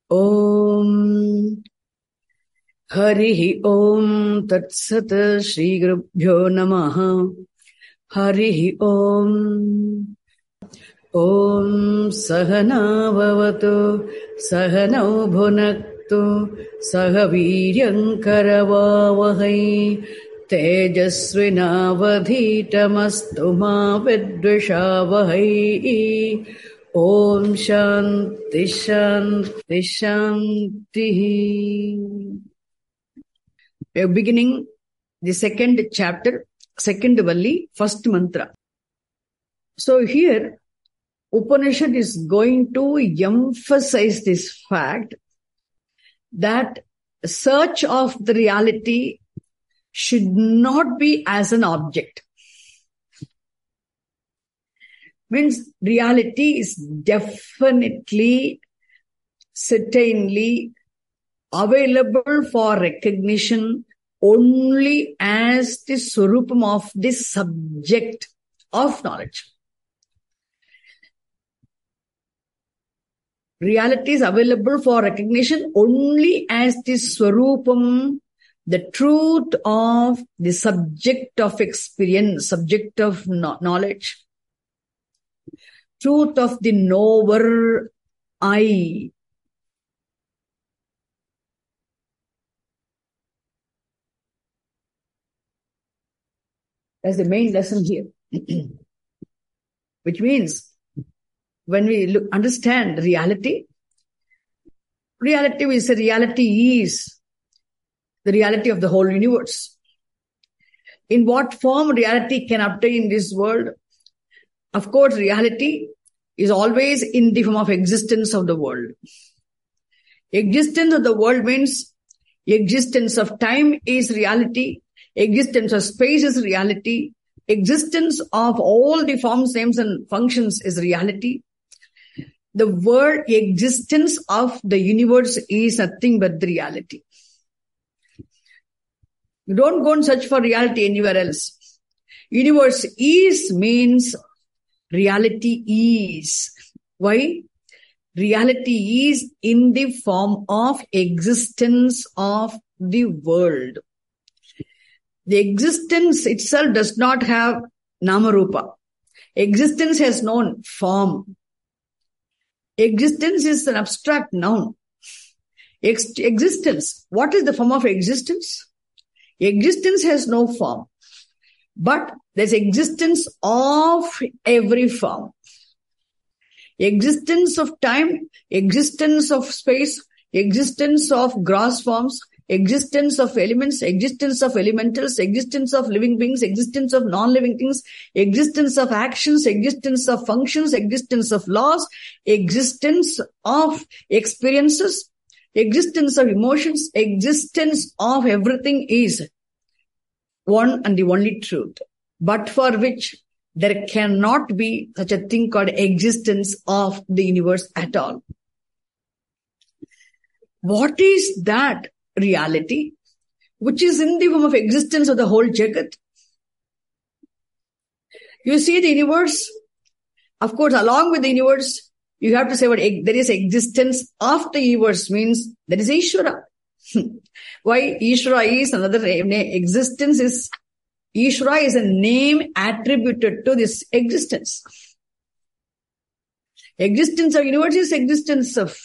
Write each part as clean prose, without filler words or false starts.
Om Harihi Om Tat Sat Shri Gurubhyo Namaha Harihi Om Om Sahana Bhavatu Sahanau Bhunaktu Sahaviryam Karavavahai Tejasvinavadhitamastu ma vidvishavahai. Om Shanti Shanti Shanti. We are beginning the second chapter, second Valli, first mantra. So here, Upanishad is going to emphasize this fact that search of the reality should not be as an object. Means reality is definitely, certainly available for recognition only as the swarupam of the subject of knowledge. Reality is available for recognition only as the swarupam, the truth of the subject of experience, subject of knowledge, truth of the knower I. That's the main lesson here. Which means, when we understand reality, reality is the reality of the whole universe. In what form reality can obtain in this world? Of course, reality is always in the form of existence of the world. Existence of the world means existence of time is reality, existence of space is reality, existence of all the forms, names and functions is reality. The word existence of the universe is nothing but the reality. You don't go and search for reality anywhere else. Universe is means reality is. Why? Reality is in the form of existence of the world. The existence itself does not have Namarupa. Existence has no form. Existence is an abstract noun. Existence. What is the form of existence? Existence has no form. But there's existence of every form. Existence of time, existence of space, existence of gross forms, existence of elements, existence of elementals, existence of living beings, existence of non-living things, existence of actions, existence of functions, existence of laws, existence of experiences, existence of emotions, existence of everything is one and the only truth, but for which there cannot be such a thing called existence of the universe at all. What is that reality which is in the form of existence of the whole Jagat? You see the universe, of course, along with the universe, you have to say what there is existence of the universe means there is Ishvara. Why Ishvara is another name? Existence is, Ishvara is a name attributed to this existence. Existence of universe is existence of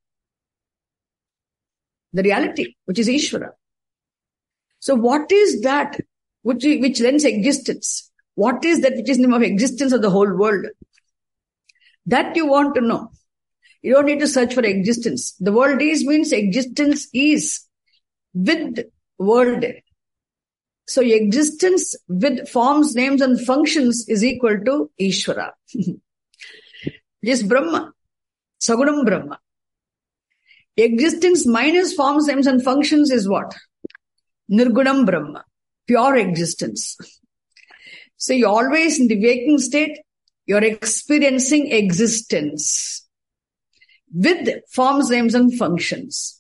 the reality, which is Ishvara. So what is that which lends existence? What is that which is the name of existence of the whole world? That you want to know. You don't need to search for existence. The world is means existence is with world. So existence with forms, names and functions is equal to Ishvara. This Brahma, Sagunam Brahma. Existence minus forms, names and functions is what? Nirgunam Brahma, pure existence. So you always in the waking state, you're experiencing existence with forms, names and functions.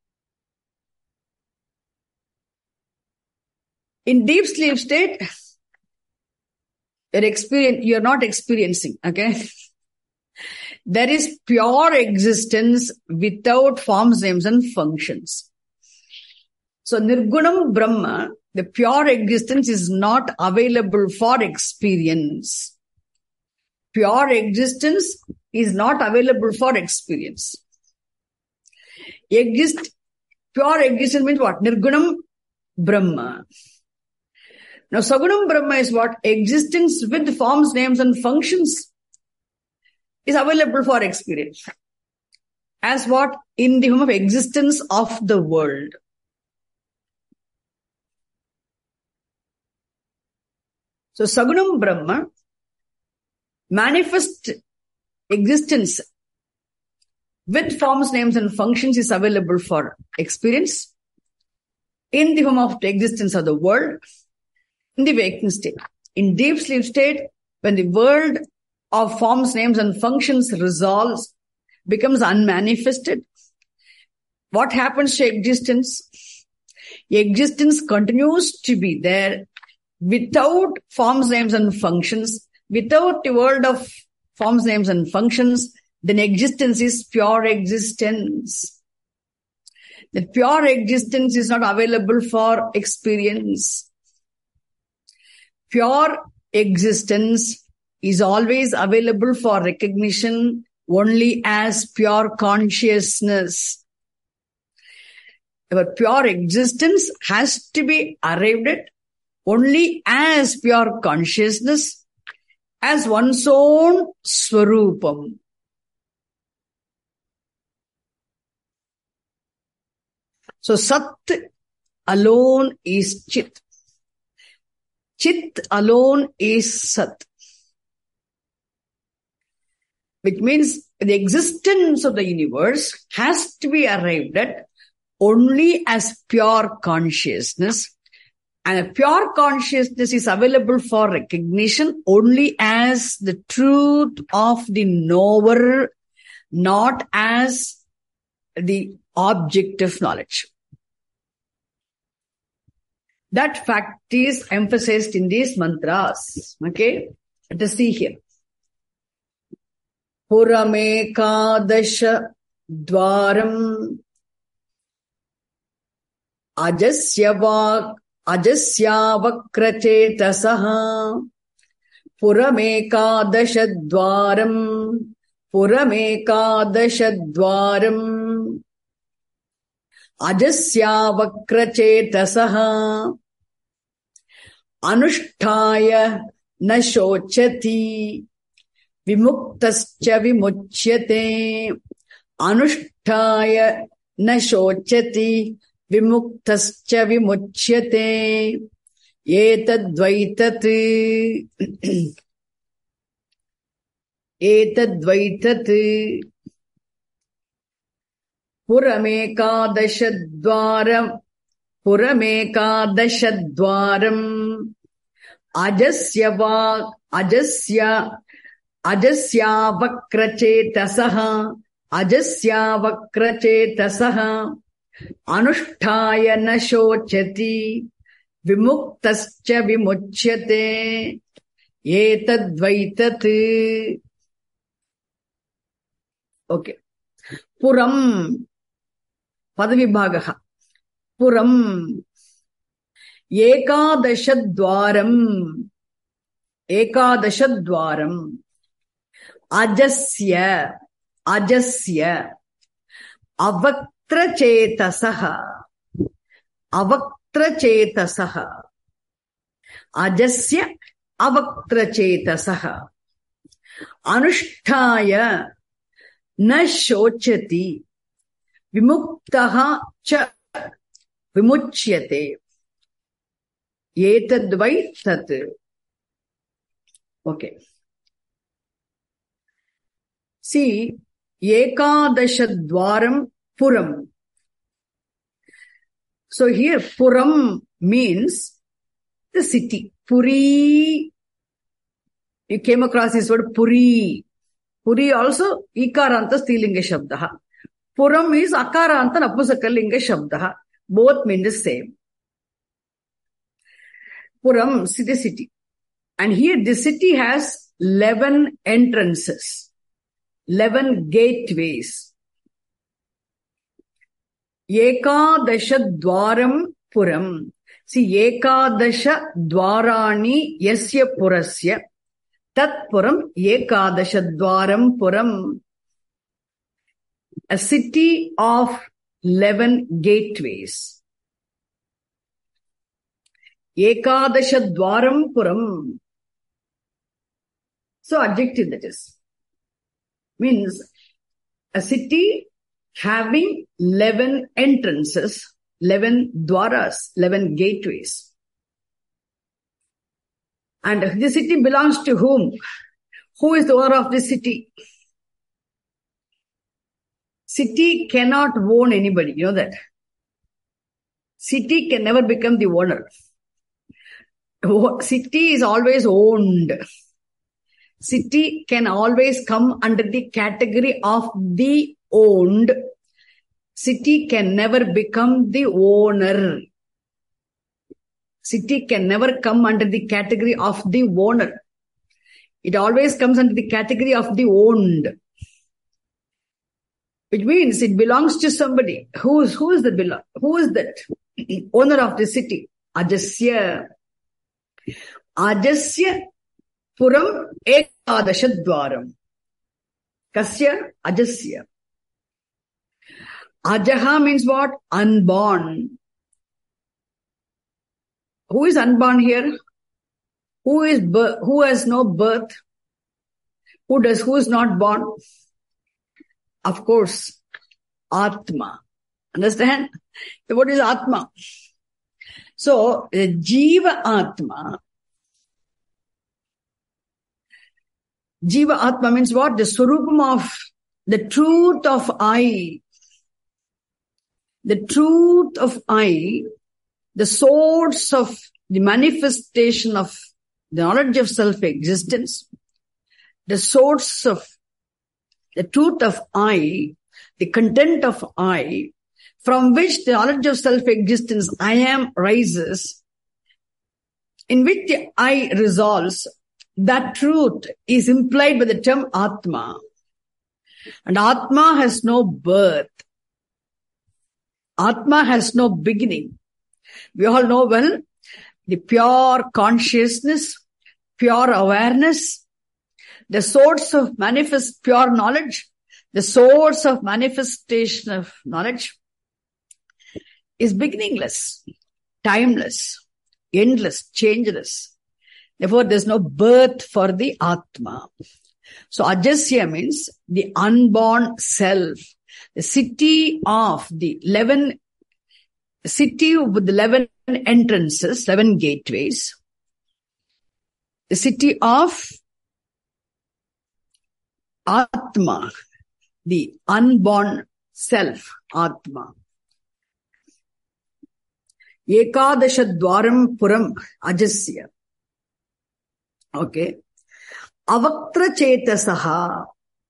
In deep sleep state, you're not experiencing, okay? There is pure existence without forms, names, and functions. So Nirgunam Brahma, the pure existence, is not available for experience. Pure existence is not available for experience. Pure existence means what? Nirgunam Brahma. Now Sagunam Brahma is what? Existence with forms, names, and functions is available for experience. As what? In the form of existence of the world. So Sagunam Brahma, manifest existence with forms, names, and functions is available for experience in the form of the existence of the world in the waking state. In deep sleep state, when the world of forms, names, and functions resolves, becomes unmanifested, what happens to existence? Existence continues to be there without forms, names, and functions. Without the world of forms, names, and functions, then existence is pure existence. That pure existence is not available for experience. Pure existence is always available for recognition only as pure consciousness. Our pure existence has to be arrived at only as pure consciousness, as one's own Swarupam. So Sat alone is Chit. Chit alone is Sat. Which means the existence of the universe has to be arrived at only as pure consciousness. And a pure consciousness is available for recognition only as the truth of the knower, not as the object of knowledge. That fact is emphasized in these mantras. Okay? Let us see here. Puramekadasha dwaram Ajasyavakrachetasaha Puramekadashadwaram Ajasyavakrachetasaha Anushtaya na shochati Vimuktascha vimuchyate Anushtaya na shochati Vimuktascha vimuchyate Etadvaitat Etadvaitat Puramekadashadwaram Ajasyavakrachetasaha Anushtaya na shochati Vimuktascha vimuchyate Etadvaitat. Okay. Puram Padavibhagaha. Puram Ekadashadwaram Ajasya Avaktrachetasaha Ajasya Avaktrachetasaha Anushtaya na shochati Vimuktaha cha vimuchyate Etadvaitat. Okay. See, Ekadashadwaram Puram. So here Puram means the city. Puri, you came across this word Puri. Puri also Ikaranta Stilinga Shabdaha. Puram is Akaranta Napusakalinga Shabdaha. Both mean the same. Puram, the city. And here the city has 11 entrances. 11 gateways. Ekadasha dwaram puram. See, Ekadasha dwarani yasya purasya. Tat puram Ekadasha dwaram puram. A city of 11 gateways. Ekadasha dwaram puram. So adjective that is. Means a city having 11 entrances, 11 dwaras, 11 gateways. And the city belongs to whom? Who is the owner of this city? City cannot own anybody, you know that. City can never become the owner. City is always owned. City can always come under the category of the owned. City can never become the owner. City can never come under the category of the owner. It always comes under the category of the owned. Which means it belongs to somebody. Who is that owner of the city? Ajasya. Ajasya puram ekadasha dwaram. Kasya? Ajasya. Ajaha means what? Unborn. Who is unborn here? Who has no birth? Who is not born? Of course, Atma. Understand? What is Atma? So, Jiva Atma. Jiva Atma means what? The Swarupam of the truth of I. The truth of I, the source of the manifestation of the knowledge of self-existence, the source of the truth of I, the content of I, from which the knowledge of self-existence I am rises, in which the I resolves, that truth is implied by the term Atma. And Atma has no birth. Atma has no beginning. We all know well, the pure consciousness, pure awareness, the source of pure knowledge, the source of manifestation of knowledge is beginningless, timeless, endless, changeless. Therefore, there's no birth for the Atma. So, Ajasya means the unborn self. The city with the 11 entrances, 11 gateways. The city of Atma, the unborn self, Atma. Ekadasha dwaram puram ajasya. Okay. Avaktra chetasaha.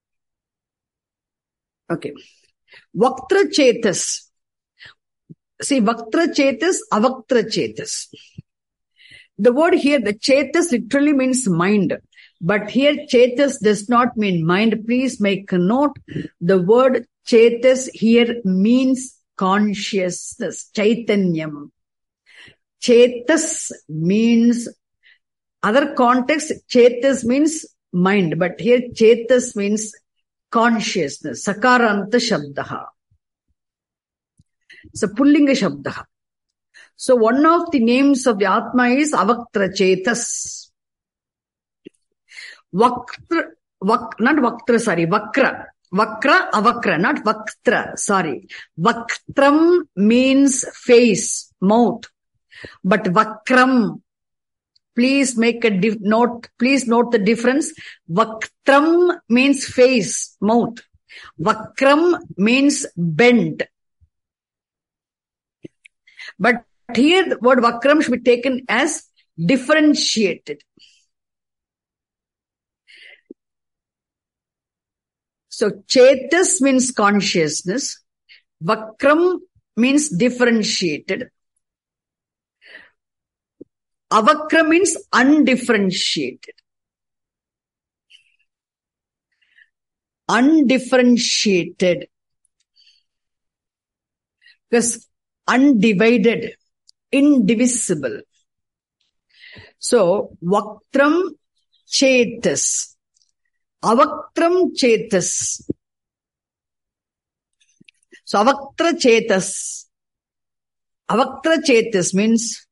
Okay. Vaktra chetas. See, Vaktra chetas, Avaktra chetas. The word here, the chetas literally means mind. But here, chetas does not mean mind. Please make a note. The word chetas here means consciousness, chaitanyam. Chetas means, other context, chetas means mind. But here, chetas means consciousness, sakaranta shabdaha. So, pullinga shabdaha. So, one of the names of the Atma is Avaktra Chetas. Vakra, Avakra, not Vaktra, sorry. Vaktram means face, mouth. But Vakram, please make a note, please note the difference. Vaktram means face, mouth. Vakram means bent. But here the word Vakram should be taken as differentiated. So Chetas means consciousness. Vakram means differentiated. Avakra means undifferentiated. undifferentiated. Because undivided, indivisible. So, Vaktram Chetas. Avaktram Chetas. So, Avaktra Chetas. Avaktra Chetas means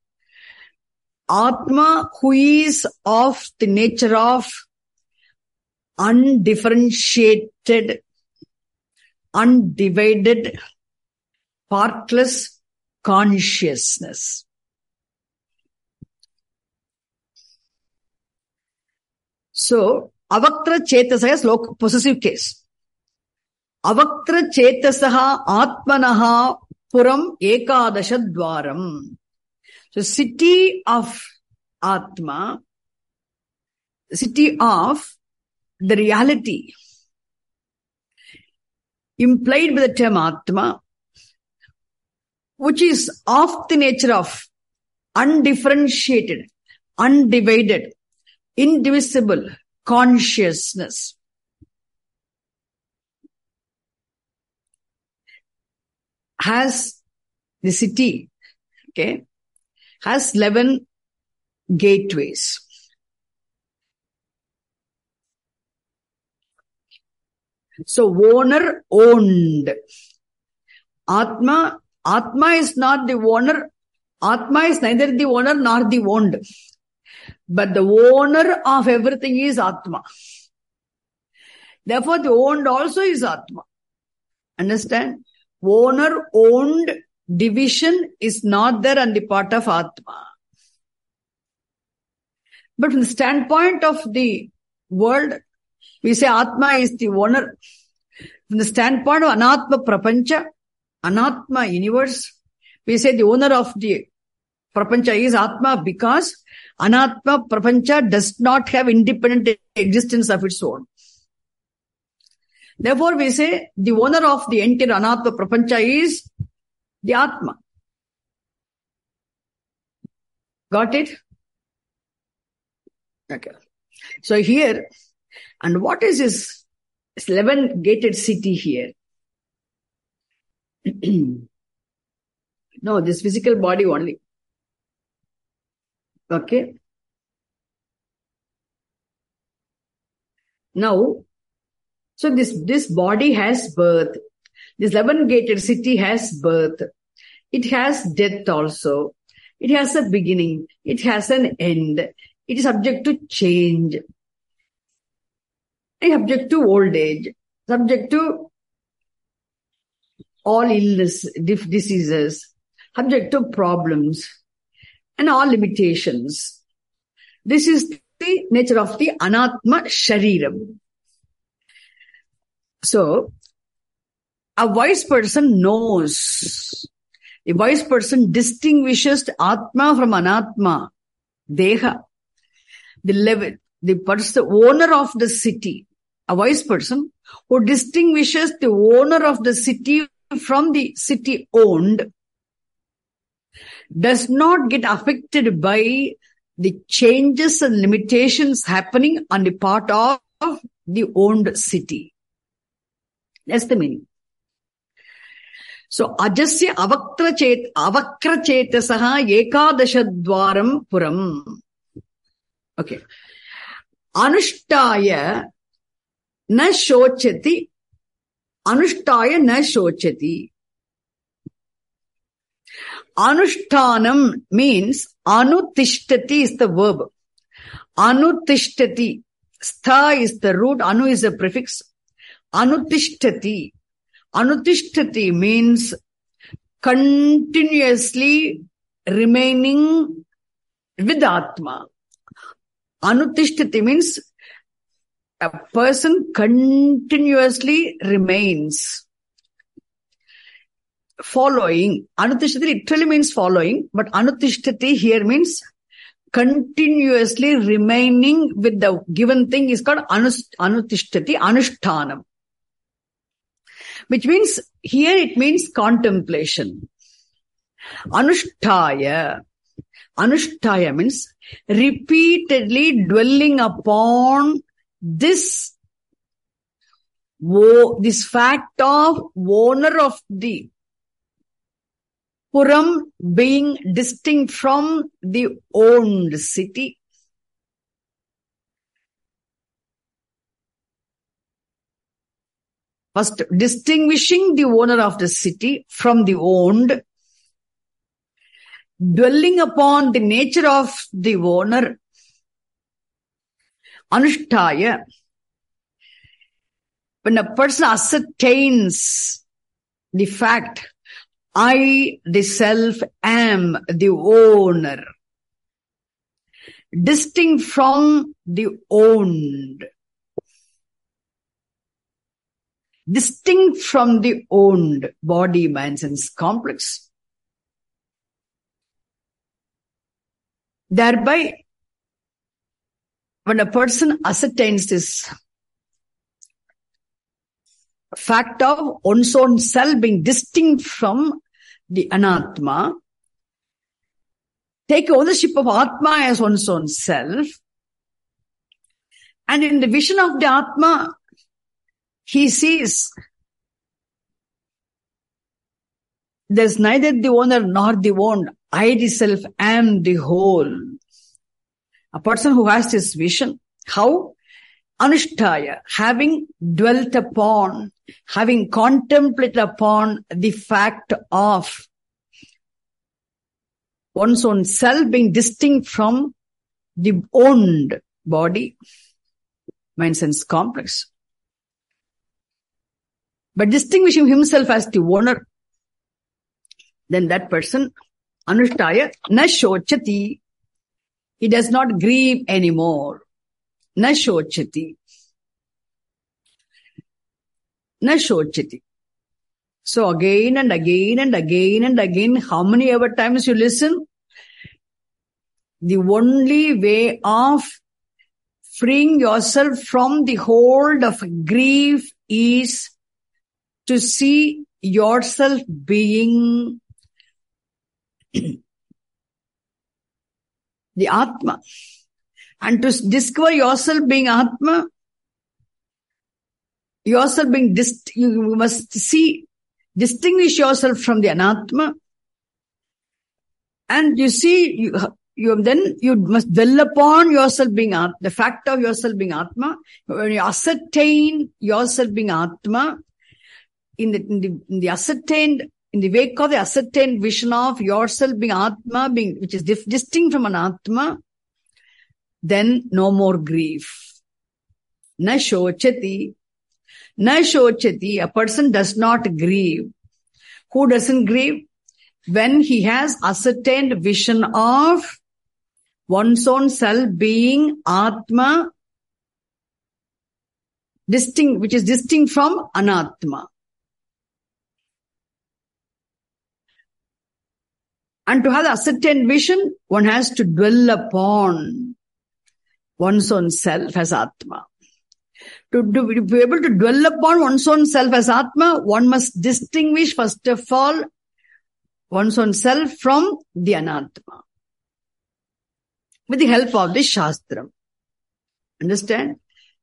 Atma who is of the nature of undifferentiated, undivided, partless consciousness. So, Avaktra Chetasaha is possessive case. Avaktra Chetasaha Atmanaha Puram Ekadasha Dwaram. So, city of Atma, city of the reality implied by the term Atma, which is of the nature of undifferentiated, undivided, indivisible consciousness. Has the city, okay, has 11 gateways. So, owner owned. Atma is not the owner. Atma is neither the owner nor the owned. But the owner of everything is Atma. Therefore, the owned also is Atma. Understand? Owner owned division is not there on the part of Atma. But from the standpoint of the world, we say Atma is the owner. From the standpoint of Anatma Prapancha, Anatma universe, we say the owner of the Prapancha is Atma because Anatma Prapancha does not have independent existence of its own. Therefore, we say the owner of the entire Anatma Prapancha is the Atma. Got it? Okay. So here, and what is this 11-gated city here? No, this physical body only. Okay. Now, so this body has birth. This 11-gated city has birth. It has death also. It has a beginning. It has an end. It is subject to change. It is subject to old age. Subject to all illness, diseases. Subject to problems. And all limitations. This is the nature of the Anatma Shariram. So, a wise person knows. A wise person distinguishes Atma from Anatma. Deha. The owner of the city. A wise person who distinguishes the owner of the city from the city owned does not get affected by the changes and limitations happening on the part of the owned city. That's the meaning. So, Ajasya Avakra Chetasaha Ekadasha Dwaram Puram. Okay. Anushtaya na shochati. Anushtaya na shochati. Anushtanam means anutishtati is the verb. Anutishtati. Stha is the root. Anu is a prefix. Anutishtati. Anutishtati means continuously remaining with Atma. Anutishtati means a person continuously remains. Following. Anutishtati literally means following, but anutishtati here means continuously remaining with the given thing is called anutishtati, anushtanam. Which means, here it means contemplation. Anushtaya. Anushtaya means repeatedly dwelling upon this this fact of owner of the Puram being distinct from the owned city. First, distinguishing the owner of the city from the owned, dwelling upon the nature of the owner, Anushtaya. When a person ascertains the fact, I, the self, am the owner, distinct from the owned, distinct from the owned body, mind, sense complex. Thereby, when a person ascertains this fact of one's own self being distinct from the Anatma, take ownership of Atma as one's own self, and in the vision of the Atma, he sees there's neither the owner nor the owned. I, the self, am the whole. A person who has this vision, how? Anushtaya, having dwelt upon, having contemplated upon the fact of one's own self being distinct from the owned body, mind, sense complex. But distinguishing himself as the owner, then that person, Anushtaya, na shochati, he does not grieve anymore. Na shochati. Na shochati. So again and again and again and again, how many ever times you listen? The only way of freeing yourself from the hold of grief is to see yourself being the Atma. And to discover yourself being Atma, yourself being you must distinguish yourself from the Anatma. And you see, then you must dwell upon yourself being Atma, the fact of yourself being Atma. When you ascertain yourself being Atma, in the wake of the ascertained vision of yourself being Atma, which is distinct from an Atma, then no more grief. Na shochati. Na shochati. A person does not grieve. Who doesn't grieve? When he has ascertained vision of one's own self being Atma, which is distinct from Anatma. And to have the ascertained vision, one has to dwell upon one's own self as Atma. To be able to dwell upon one's own self as Atma, one must distinguish, first of all, one's own self from the Anatma. With the help of the Shastram. Understand?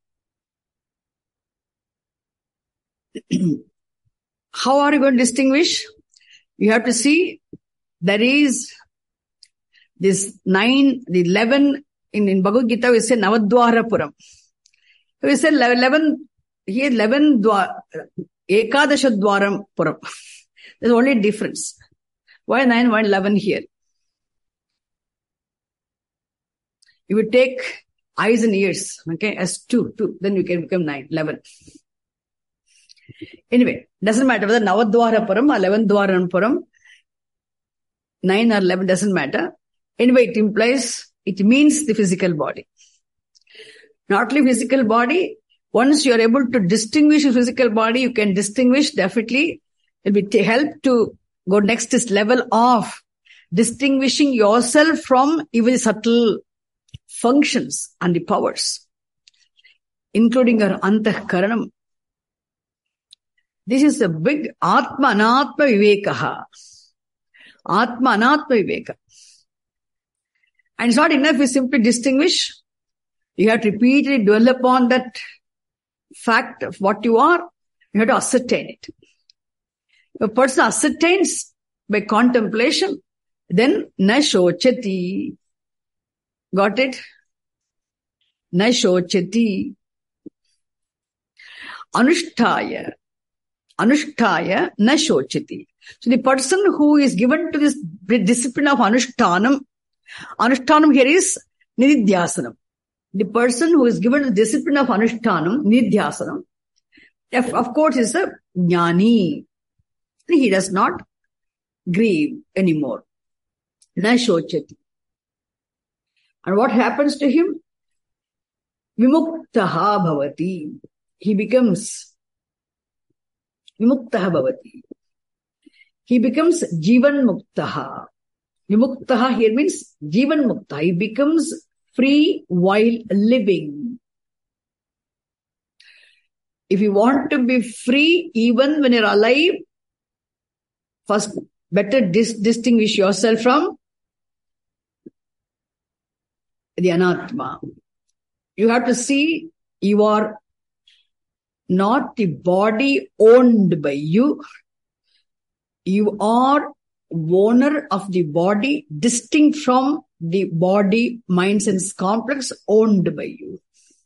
How are you going to distinguish? You have to see there is this 11, in Bhagavad Gita we say Navadwara Puram. We say 11, here 11 Ekadasha Dwaram Puram. There's only a difference. Why 9, why 11 here? You would take eyes and ears, okay, as 2, then you can become 9, 11. Anyway, doesn't matter whether Navadwara Puram or 11 Dwaram Puram, 9 or 11 doesn't matter. Anyway, it means the physical body. Not only physical body, once you are able to distinguish the physical body, you can distinguish definitely. It will help to go next this level of distinguishing yourself from even subtle functions and the powers, including your antahkaranam. This is a big Atma Anatma Vivekaha. Atma Anatma Viveka. And it's not enough we simply distinguish. You have to repeatedly dwell upon that fact of what you are You have to ascertain it. If a person ascertains by contemplation, then na shochati. Got it? Na shochati. Anushtaya na shochati. So the person who is given to this discipline of anushtanam here is nididhyasanam. The person who is given the discipline of anushtanam, nididhyasanam, of course is a jnani. He does not grieve anymore. Na shochati. And what happens to him? Vimuktaha bhavati. He becomes vimuktaha bhavati. He becomes jivan muktaha. Vimuktaha here means jivan muktaha. He becomes free while living. If you want to be free even when you're alive, first better distinguish yourself from the anatma. You have to see you are not the body owned by you. You are owner of the body, distinct from the body, mind, sense complex owned by you.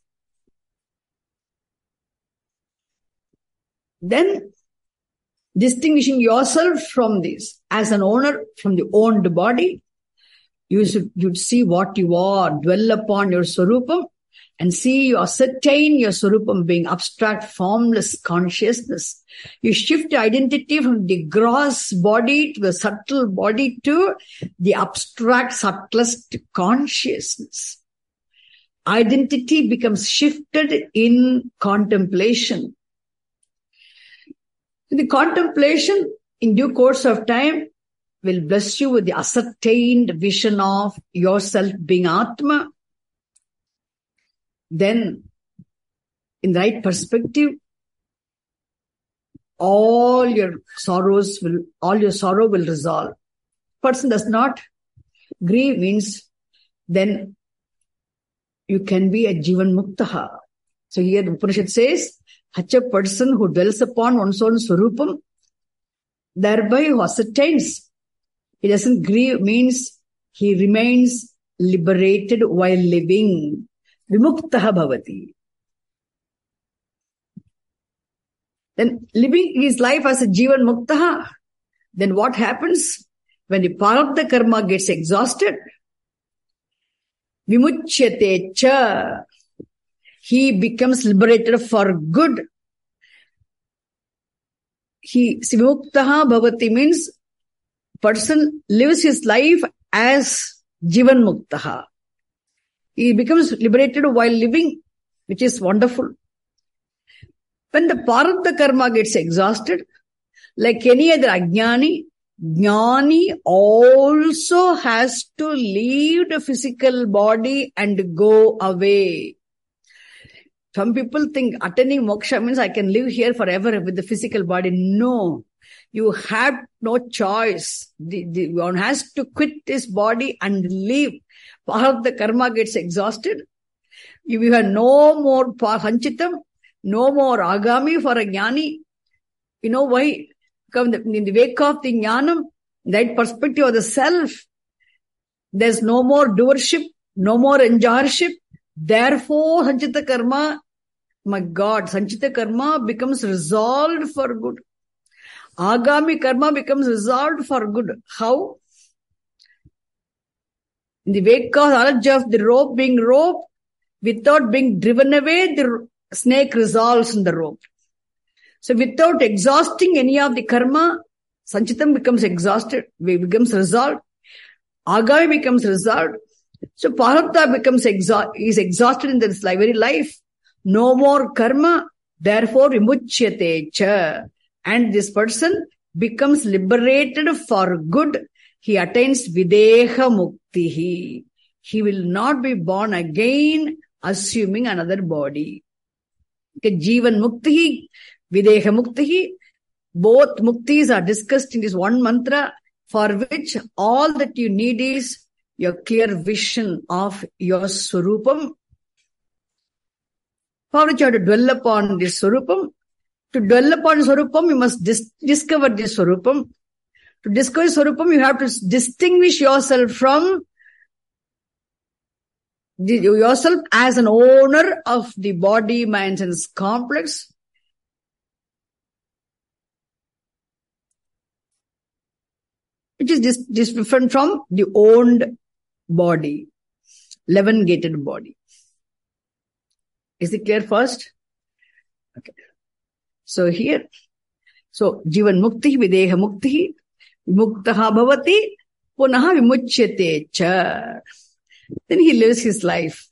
Then, distinguishing yourself from this as an owner from the owned body, you'd see what you are, dwell upon your Swarupam, and see you ascertain your Swarupam being abstract, formless consciousness. You shift identity from the gross body to the subtle body to the abstract, subtlest consciousness. Identity becomes shifted in contemplation. The contemplation, in due course of time, will bless you with the ascertained vision of yourself being Atma. Then, in the right perspective, all your sorrow will resolve. Person does not grieve means then you can be a Jivan Muktaha. So here the Upanishad says, such a person who dwells upon one's own Swarupam, thereby who ascertains, he doesn't grieve means he remains liberated while living. Vimuktaha bhavati. Then living his life as a Jivan Muktaha, then what happens? When the Prarabdha karma gets exhausted, Vimuchyate cha, he becomes liberated for good. Vimuktaha bhavati means person lives his life as Jivan Muktaha. He becomes liberated while living, which is wonderful. When the Prarabdha karma gets exhausted, like any other ajnani, jnani also has to leave the physical body and go away. Some people think attaining moksha means I can live here forever with the physical body. No, you have no choice. One has to quit this body and leave. Prarabdha karma gets exhausted. You have no more sanchitam, no more agami for a jnani. You know why? Because in the wake of the jnanam, that perspective of the self, there's no more doership, no more enjoyership. Therefore, sanchita karma, my God, sanchita karma becomes resolved for good. Agami karma becomes resolved for good. How? In the wake of knowledge of the rope being rope, without being driven away, the snake resolves in the rope. So without exhausting any of the karma, sanchitam becomes exhausted, becomes resolved. Agami becomes resolved. So Prarabdha is exhausted in this very life. No more karma, therefore vimuchyate cha. And this person becomes liberated for good. He attains videha muktihi. He will not be born again, assuming another body. Okay, Jivan muktihi, videha muktihi. Both muktis are discussed in this one mantra, for which all that you need is your clear vision of your Swarupam. For which you have to dwell upon this Swarupam To dwell upon Swarupam, you must discover this Swarupam. To discover Swarupam, you have to distinguish yourself from yourself as an owner of the body, mind, and complex, which is different from the owned body, 11-gated body. Is it clear first? Okay. So here, Jivan Mukti, Videha Mukti, Muktaha Bhavati, Punaha Vimuchyate cha. Then he lives his life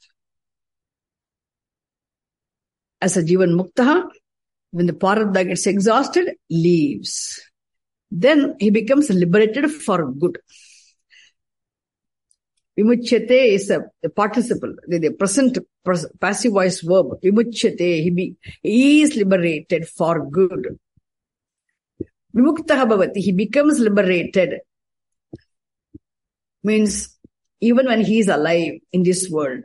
as a Jivan Muktaha. When the Prarabdha gets exhausted, leaves. Then he becomes liberated for good. Vimuchyate is a participle, the present passive voice verb. Vimuchyate, he is liberated for good. Vimuktaha bhavati, he becomes liberated. Means even when he is alive in this world.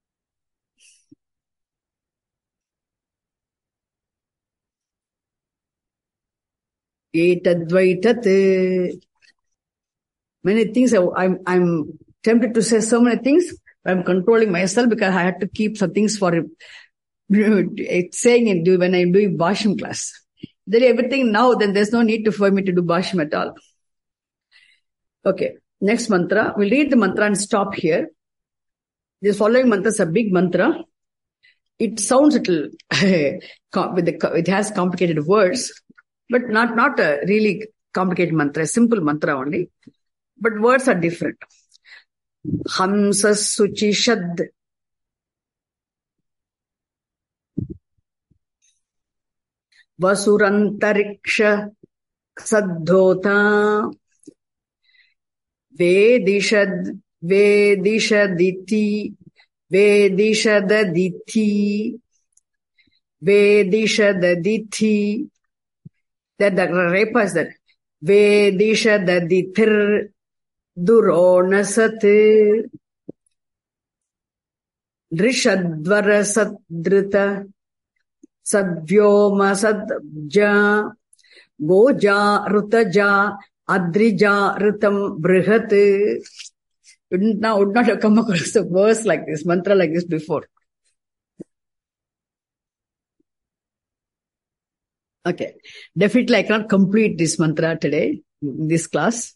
Etadvaitat. Many things I'm tempted to say so many things, but I'm controlling myself because I had to keep some things for saying it when I'm doing Bhasham class. Then everything now, then there's no need for me to do Bhasham at all. Okay, next mantra. We'll read the mantra and stop here. This following mantra is a big mantra. It sounds a little, it has complicated words, but not a really complicated mantra, a simple mantra only. But words are different. Hamsa Suchi Shad. Vasurantariksha Saddhota. Vedishaditi. Vedishadaditi. Vedishadaditi. That the Repa is that. Vedishadaditir. Duronasat. Drishadvara Sadrita. Sadvyoma Sadja. Goja Rutaja. Adrija Ritam Brihat. Would not have come across a verse like this, mantra like this before. Okay. Definitely I cannot complete this mantra today, in this class.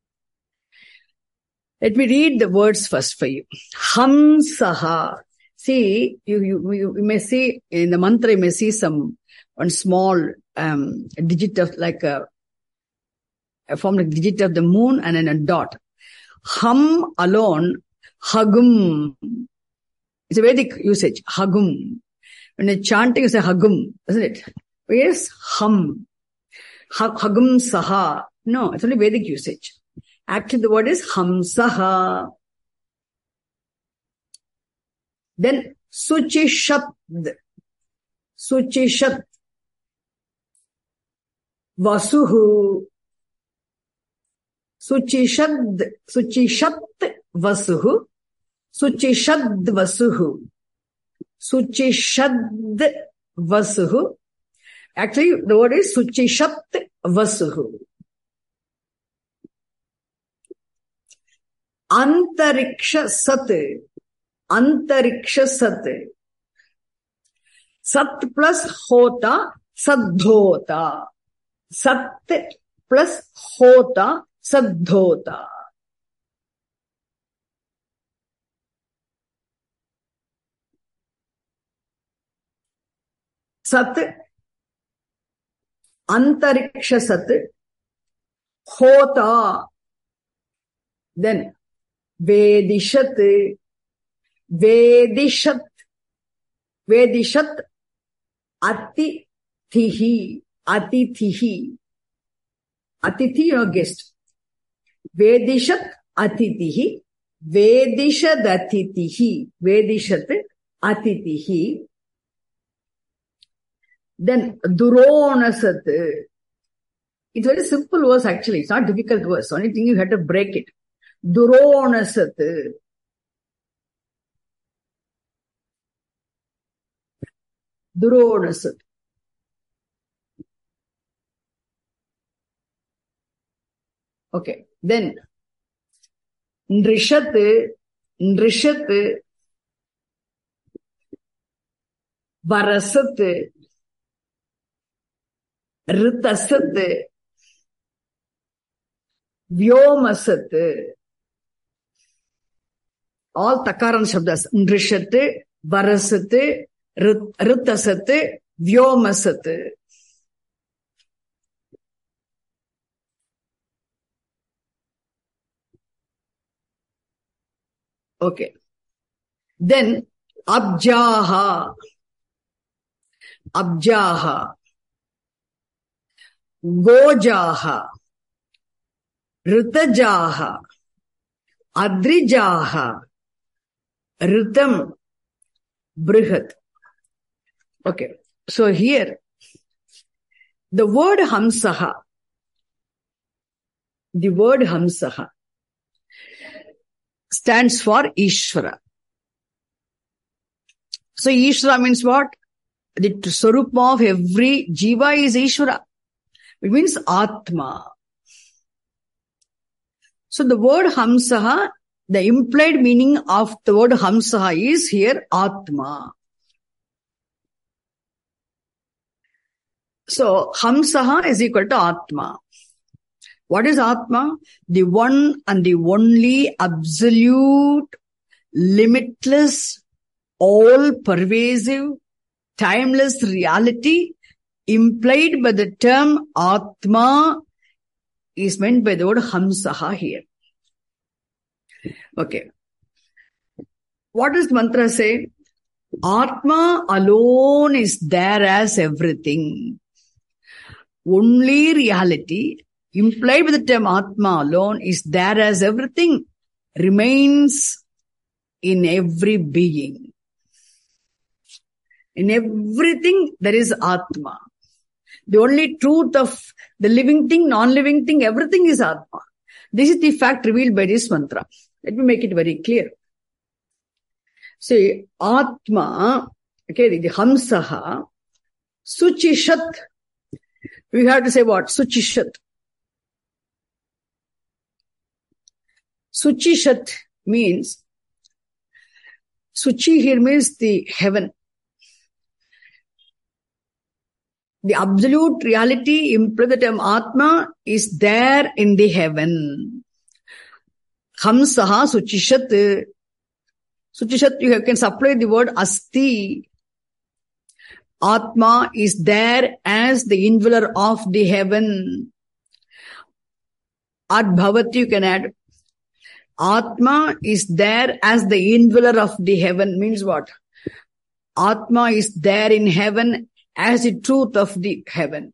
Let me read the words first for you. Hamsaha. See, you may see in the mantra, you may see one small digit of like a form like digit of the moon and then a dot. Hum alone, hagum. It's a Vedic usage, hagum. When you're chanting, you say hagum, isn't it? Yes, hum. Hagum saha. No, it's only Vedic usage. Actually, the word is hamsaha. Then suchishat. Suchishat. Vasuhu. Suchishat vasuhu. Suchishad vasuhu. Suchishad vasuhu. Actually, the word is suchishat vasuhu. Antariksha sat. Antariksha sat. Sat plus hota, saddhota. Sat plus hota, saddhota. Sat, antariksha sat, hota. Then vedishat, vedishat, vedishat, atithihi, atithihi. Atithi, your guest. Vedishat atitihi, vedishad atitihi, vedishat atitihi. Then duronasat. It's very simple verse actually. It's not difficult verse. Only thing you have to break it. Duronasat. Duronasat. Okay. Then, Nrishat, Varasat, Ritasat, Vyomasat. All Takaran Shabdas. Nrishat, Varasat, Ritasat, Vyomasat. Okay. Then, Abjaha, Gojaha, Ritajaha, Adrijaha, Ritam, Brihat. Okay. So here, the word Hamsaha stands for Ishvara. So Ishvara means what? The Swarupa of every Jiva is Ishvara. It means Atma. So the word Hamsaha, the implied meaning of the word Hamsaha is here Atma. So Hamsaha is equal to Atma. What is Atma? The one and the only absolute, limitless, all-pervasive, timeless reality implied by the term Atma is meant by the word Hamsaha here. Okay. What does the mantra say? Atma alone is there as everything. Only reality implied by the term Atma alone is there as everything, remains in every being. In everything there is Atma. The only truth of the living thing, non-living thing, everything is Atma. This is the fact revealed by this mantra. Let me make it very clear. See, Atma, okay, the Hamsaha, Suchishat. We have to say what? Suchishat. Suchishat means, Suchi here means the heaven. The absolute reality implied the term Atma is there in the heaven. Hamsaha Suchishat. Suchishat, you can supply the word Asti. Atma is there as the indweller of the heaven. Adbhavati you can add. Atma is there as the indweller of the heaven means what? Atma is there in heaven as the truth of the heaven.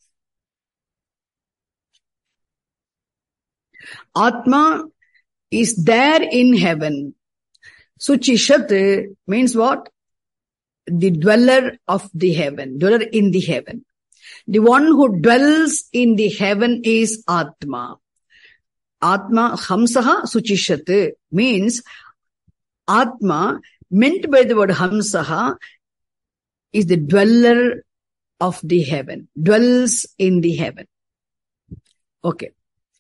Atma is there in heaven. Suchishat means what? The dweller of the heaven, dweller in the heaven. The one who dwells in the heaven is Atma. Atma Hamsaha Suchishat means Atma meant by the word Hamsaha is the dweller of the heaven, dwells in the heaven. Okay.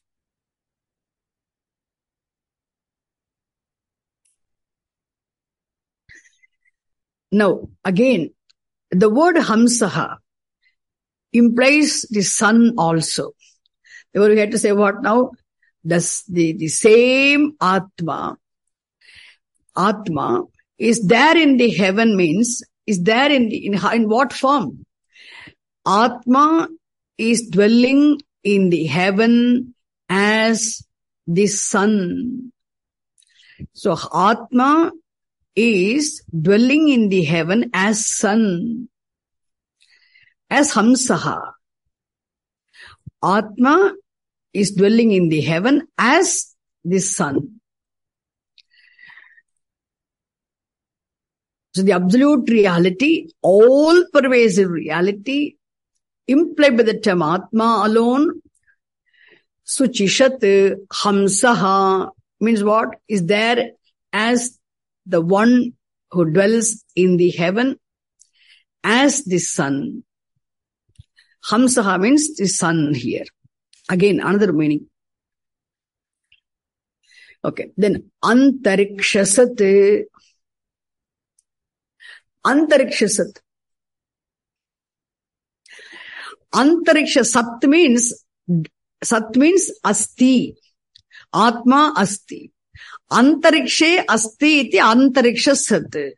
Now, again, the word Hamsaha implies the sun also. Therefore, we had to say what now? The same Atma is there in the heaven means, is there in what form? Atma is dwelling in the heaven as the sun. So, Atma is dwelling in the heaven as sun, as Hamsaha. Atma is dwelling in the heaven as the sun. So the absolute reality, all-pervasive reality, implied by the term Atma alone, Suchishat Hamsaha means what? Is there as the one who dwells in the heaven as the sun. Hamsaha means the sun here. Again, another meaning. Okay. Then Antarikshasat. Antarikshasat. Antarikshasat means asti. Atma asti. Antarikshe asti iti antarikshasat.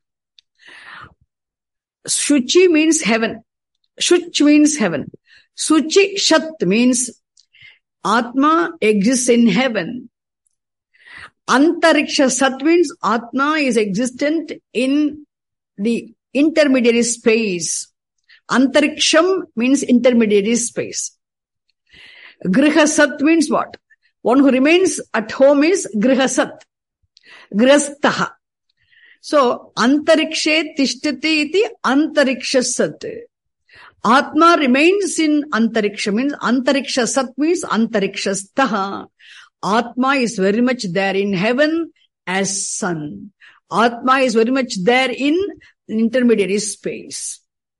Shuchi means heaven. Shuch means heaven. Suchi shat means Atma exists in heaven. Antariksha sat means Atma is existent in the intermediary space. Antariksham means intermediary space. Grihasat means what? One who remains at home is Grihasat. Grihastaha. So, Antarikshe tishtati iti Antarikshasat. Atma remains in Antariksha means Antariksha Sat means Antarikshastaha. Atma is very much there in heaven as sun. Atma is very much there in intermediary space.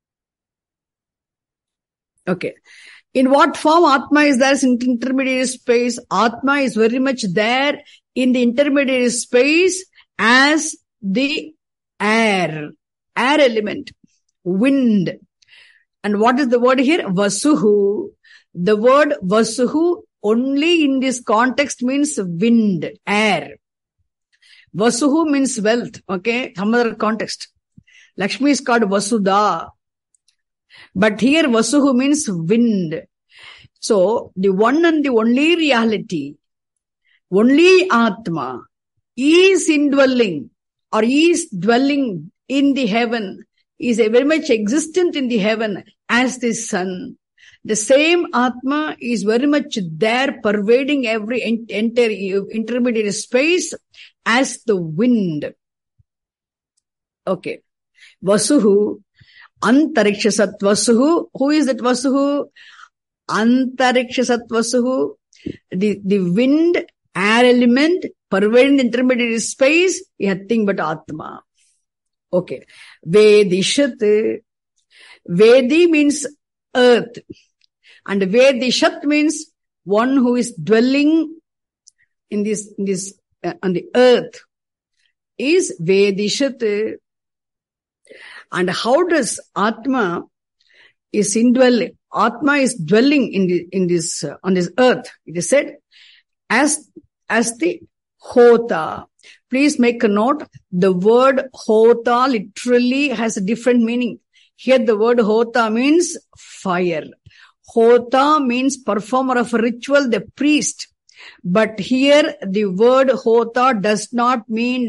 Okay. In what form Atma is there in intermediary space? Atma is very much there in the intermediary space as the air element, wind. And what is the word here? Vasuhu. The word Vasuhu only in this context means wind, air. Vasuhu means wealth. Okay. Some other context. Lakshmi is called Vasudha. But here Vasuhu means wind. So the one and the only reality, only Atma is indwelling or is dwelling in the heaven, is very much existent in the heaven as the sun. The same Atma is very much there pervading every entire intermediate space as the wind. Okay. Vasuhu, Antarikshasat Vasuhu. Who is that Vasuhu? Antarikshasat Vasuhu. The wind, air element, pervading the intermediate space is nothing but Atma. Okay. Vedishat. Vedi means earth. And Vedishat means one who is dwelling in this on the earth is Vedishat. And how does Atma is indwelling? Atma is dwelling in this on this earth. It is said as the Hota. Please make a note. The word Hota literally has a different meaning. Here the word Hota means fire. Hota means performer of a ritual, the priest. But here the word Hota does not mean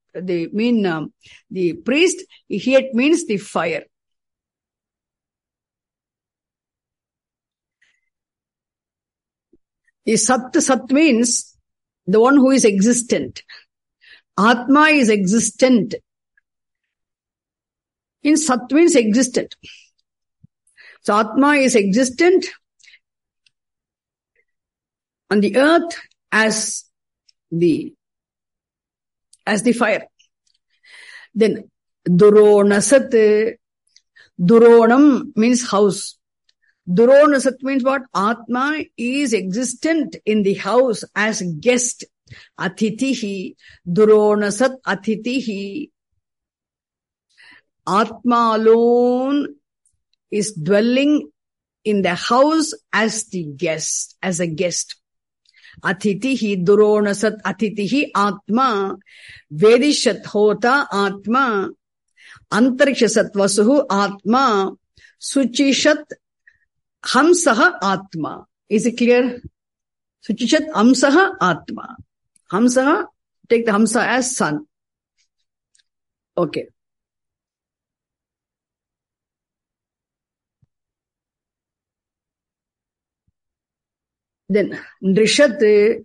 the priest. Here it means the fire. The Sat means the one who is existent. Atma is existent. In Sat means existent. So Atma is existent on the earth as the fire. Then Duronasat. Duronam means house. Duronasat means what? Atma is existent in the house as guest. Atitihi. Duronasat atitihi. Atma alone is dwelling in the house as the guest, as a guest. Atitihi Duronasat atitihi Atma. Vedishat Hota Atma. Antarikshasat Vasuhu Atma. Suchishat Hamsaha Atma. Is it clear? Suchishat Hamsaha Atma. Hamsaha, take the Hamsa as sun. Okay. Then Nrishat.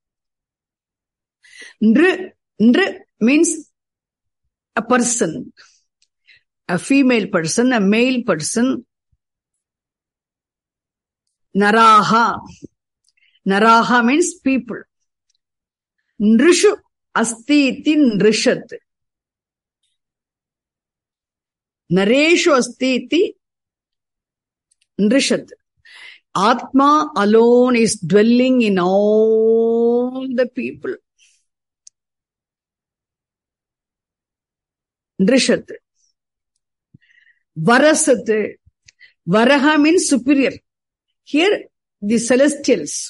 Nr means a person, a female person, a male person. Naraha. Naraha means people. Nrishu asti iti nrishat. Nareshu asti iti nrishat. Atma alone is dwelling in all the people. Nrishat. Varasat. Varaha means superior. Here, the celestials.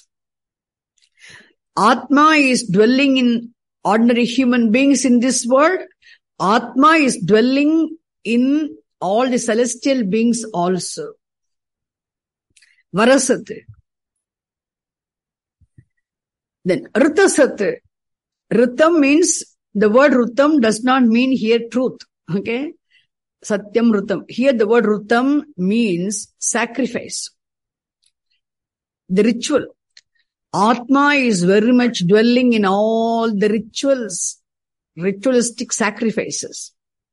Atma is dwelling in ordinary human beings in this world. Atma is dwelling in all the celestial beings also. Varasat. Then Ritasat. Ritam means, the word Rutam does not mean here truth. Okay? Satyam Rutam. Here the word Rutam means sacrifice. The ritual. Atma is very much dwelling in all the rituals, ritualistic sacrifices.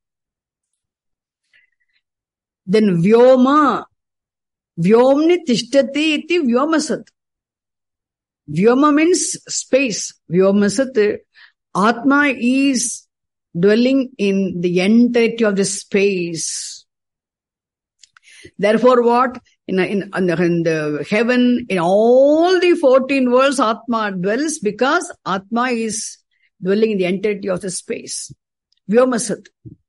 Then Vyoma. Vyomni tishtati iti Vyomasat. Vyoma means space. Vyomasat. Atma is dwelling in the entirety of the space. Therefore, what? In the heaven, in all the 14 worlds, Atma dwells because Atma is dwelling in the entirety of the space. Vyomasat.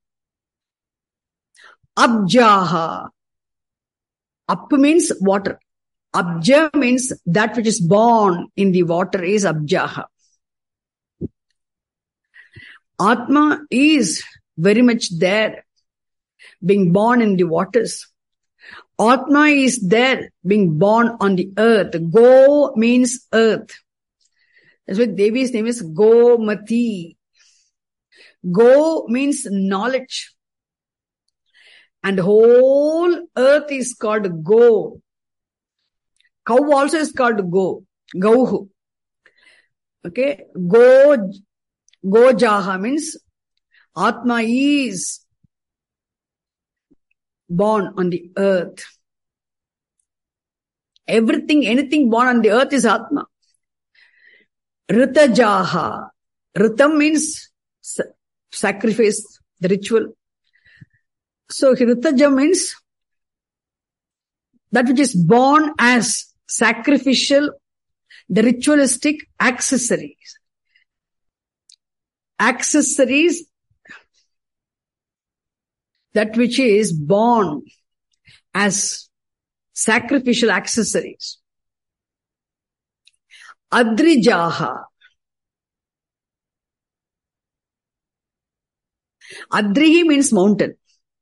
Abjaha. Up means water. Abja means that which is born in the water is Abjaha. Atma is very much there, being born in the waters. Atma is there, being born on the earth. Go means earth. That's why Devi's name is Gomati. Go means knowledge. And whole earth is called Go. Cow also is called Go. Gauhu. Okay. Gojaha means Atma is born on the earth. Everything, anything born on the earth is Atma. Ritajaha. Ritam means sacrifice, the ritual. So Ritaja means that which is born as sacrificial, the ritualistic accessories. Accessories, that which is born as sacrificial accessories. Adrijaha. Adrihi means mountain.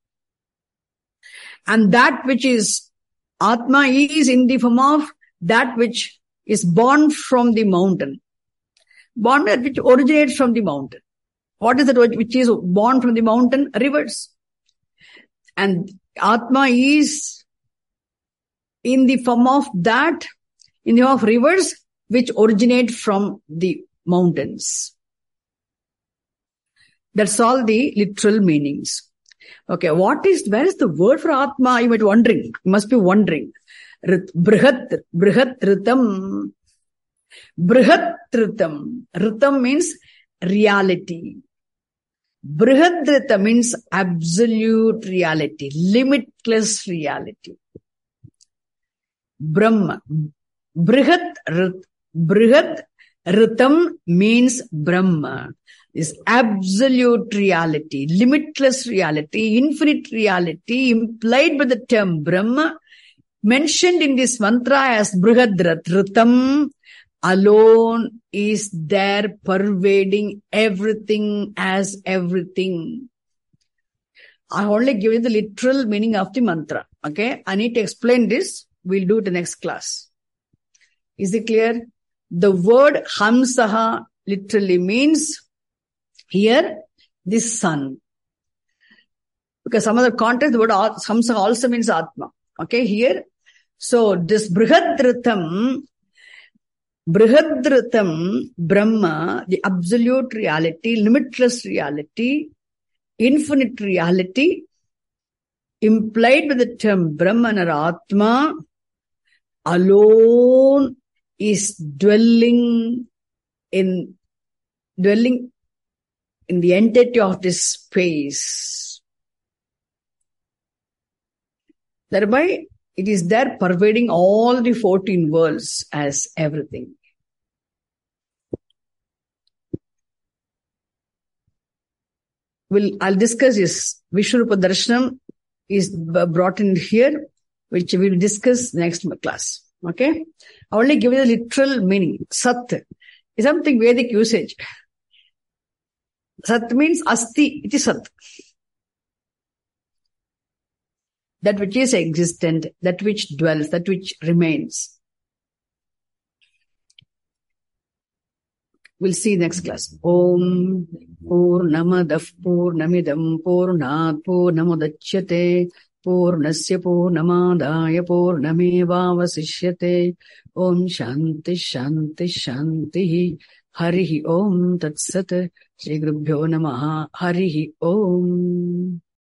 And that which is Atma is in the form of that which is born from the mountain. Born which originates from the mountain. What is that which is born from the mountain? Rivers. And Atma is in the form of that, in the form of rivers which originate from the mountains. That's all the literal meanings. Okay, where is the word for Atma? You might be wondering. You must be wondering. Brihat Ritam. Brihat Ritam. Ritam means reality. Brihat Ritam means absolute reality, limitless reality. Brahma. Brihat Ritam means Brahma. Is absolute reality, limitless reality, infinite reality implied by the term Brahma, mentioned in this mantra as Brihadrat. Ritam alone is there, pervading everything as everything. I only give you the literal meaning of the mantra. Okay, I need to explain this. We'll do it in the next class. Is it clear? The word Hamsaha literally means here, the sun. Because some other context, the word Hamsa also means Atma. Okay, here. So, this Brihadritam, Brahma, the absolute reality, limitless reality, infinite reality, implied by the term Brahman or Atma, alone is dwelling in the entirety of this space. Thereby, it is there pervading all the 14 worlds as everything. I'll discuss is Vishwarupa Darshanam is brought in here, which we will discuss next class. Okay? I only give you the literal meaning. Sat is something Vedic usage. Sat means asti, it is sat. That which is existent, that which dwells, that which remains. We'll see next class. Om Purnamadav Purnamidam Purnat Purnamudachyate Purnasya Purnamadaya Purnamevavasishyate. Om Shanti Shanti Shanti. Harihi Om Tat Sat. Shri Gurubhyo Namaha. Harihi Om.